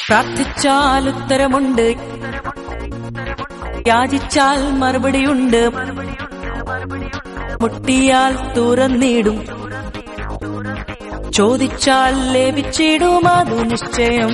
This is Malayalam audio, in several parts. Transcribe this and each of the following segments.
പ്രാർത്ഥിച്ചാൽ ഉത്തരമുണ്ട്, യാചിച്ചാൽ മറുപടിയുണ്ട്, മുട്ടിയാൽ തുറന്നിടും, ചോദിച്ചാൽ ലഭിച്ചിടും, അതു നിശ്ചയം.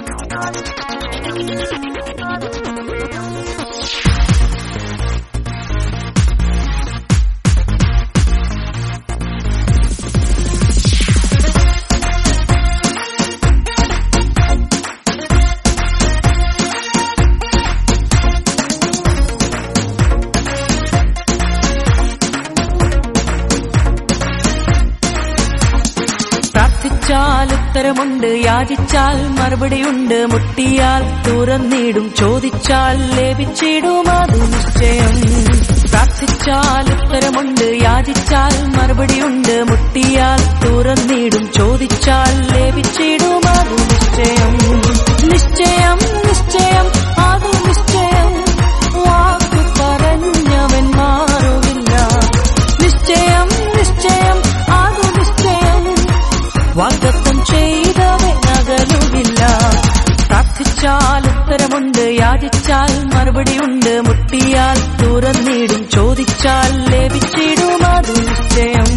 പ്രാർത്ഥിച്ചാൽ ഉത്തരമുണ്ട്, യാചിച്ചാൽ മറുപടിയുണ്ട്, മുട്ടിയാൽ തുറന്നിടും, ചോദിച്ചാൽ ലഭിച്ചിടും, അതു നിശ്ചയം. പ്രാർത്ഥിച്ചാൽ ഉത്തരമുണ്ട്, യാചിച്ചാൽ മറുപടിയുണ്ട്, മുട്ടിയാൽ തുറന്നിടും, ചോദിച്ചാൽ ലഭിച്ചിടും, അതു നിശ്ചയം. നിശ്ചയം നിശ്ചയം അതു നിശ്ചയം, വാക്കു പറഞ്ഞവൻ മാറുകില്ല. നിശ്ചയം നിശ്ചയം അതു നിശ്ചയം, വാഗ്ദത്തം ചെയ്തവൻ അകലുകില്ല. പ്രാർത്ഥിച്ചാൽ ഉത്തരമുണ്ട്, യാചിച്ചാൽ മറുപടിയുണ്ട്, മുട്ടിയാൽ തുറന്നിടും, ചോദിച്ചാൽ ലഭിച്ചിടും, അതു നിശ്ചയം.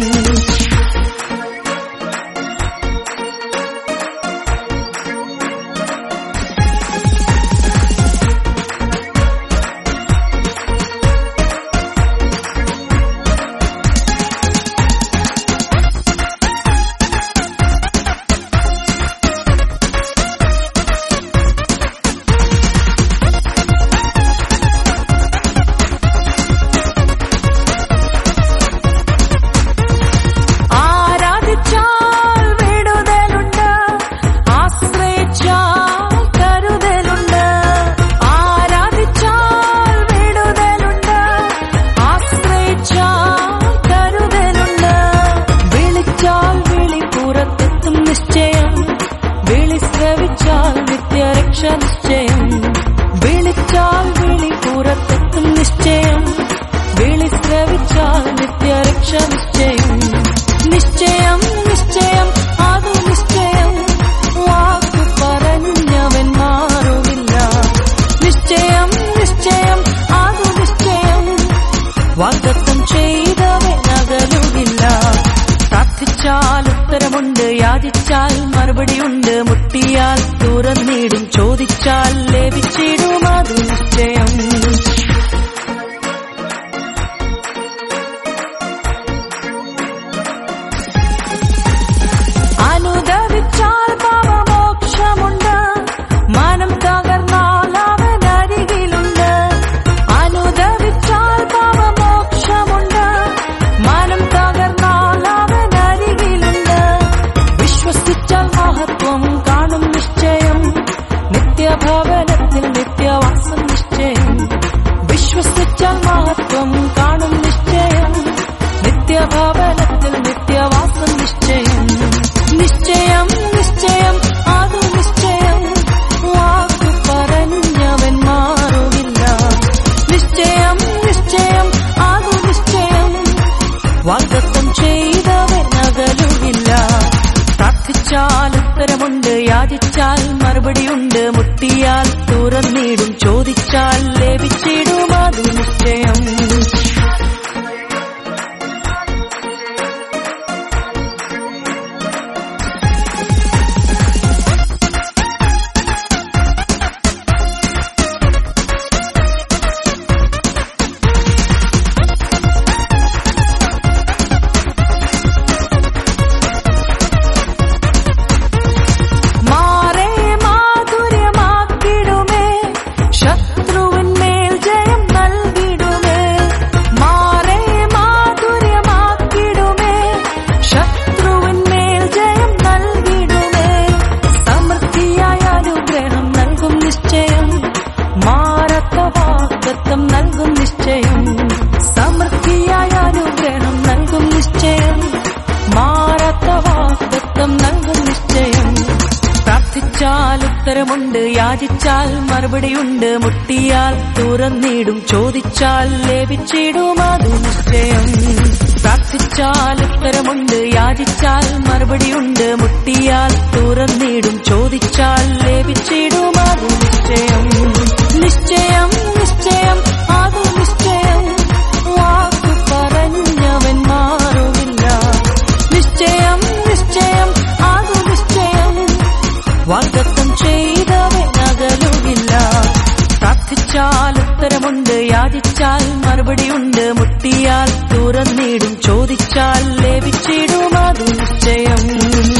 വിളിച്ചാൽ നിത്യരക്ഷ നിശ്ചയം, വിളിച്ചാൽ വിളി പുറത്തെത്തും നിശ്ചയം, വിളി ശ്രവിച്ചാൽ നിത്യരക്ഷ നിശ്ചയം. നിശ്ചയം നിശ്ചയം അതു നിശ്ചയം, വാക്കു പറഞ്ഞവൻ മാറുകില്ല. നിശ്ചയം നിശ്ചയം അതു നിശ്ചയം, വാഗ്ദത്തം ചെയ്തവൻ അകലുകില്ല. പ്രാർത്ഥിച്ചാൽ ഉത്തരമുണ്ട്, യാചിച്ചാൽ മറുപടിയുണ്ട്, മുട്ടിയാൽ തുറന്നിടും, ചോദിച്ചാൽ ലഭിച്ചിടും, അതു നിശ്ചയം. അനുദവിച്ചാൽ പാപമോക്ഷമുണ്ട്, മനം തകർന്നാൽ അവൻ അരികിലുണ്ട്. അനുദവിച്ചാൽ പാപമോക്ഷമുണ്ട്, മനം തകർന്നാൽ അവൻ അരികിലുണ്ട്. വിശ്വസിച്ചാൽ മഹത്വം കാണും നിശ്ചയം, നിത്യഭവനത്തിൽ നിത്യവാസം നിശ്ചയം. വിശ്വസിച്ചാൽ മഹത്വം കാണും നിശ്ചയം, നിത്യഭവനത്തിൽ നിത്യവാസം നിശ്ചയം. നിശ്ചയം നിശ്ചയം അതു നിശ്ചയം, വാക്കു പറഞ്ഞവൻ മാറുകില്ല. നിശ്ചയം നിശ്ചയം അതു നിശ്ചയം, വാഗ്ദത്തം ചെയ്തവൻ അകലുകില്ല. പ്രാർത്ഥിച്ചാൽ ഉത്തരമുണ്ട്, യാചിച്ചാൽ മറുപടിയുണ്ട്, മുട്ടിയാൽ തുറന്നിടും, ചോദിച്ചാൽ ലഭിച്ചിടും, അതു നിശ്ചയം. സമൃദ്ധിയായ അനുഗ്രഹം നൽകും നിശ്ചയം, മാറാത്ത വാഗ്ദത്തം നൽകും നിശ്ചയം. പ്രാർത്ഥിച്ചാൽ ഉത്തരമുണ്ട്, യാചിച്ചാൽ മറുപടിയുണ്ട്, മുട്ടിയാൽ തുറന്നിടും, ചോദിച്ചാൽ ലഭിച്ചിടും, അതു നിശ്ചയം. പ്രാർത്ഥിച്ചാൽ ഉത്തരമുണ്ട്, യാചിച്ചാൽ മറുപടിയുണ്ട്, മുട്ടിയാൽ തുറന്നിടും, ചോദിച്ചാൽ ലഭിച്ചിടും, വാഗ്ദത്തം ചെയ്തവൻ അകലുകില്ല. പ്രാർത്ഥിച്ചാൽ ഉത്തരമുണ്ട്, യാചിച്ചാൽ മറുപടിയുണ്ട്, മുട്ടിയാൽ തുറന്നിടും, ചോദിച്ചാൽ ലഭിച്ചിടും, അതു നിശ്ചയം.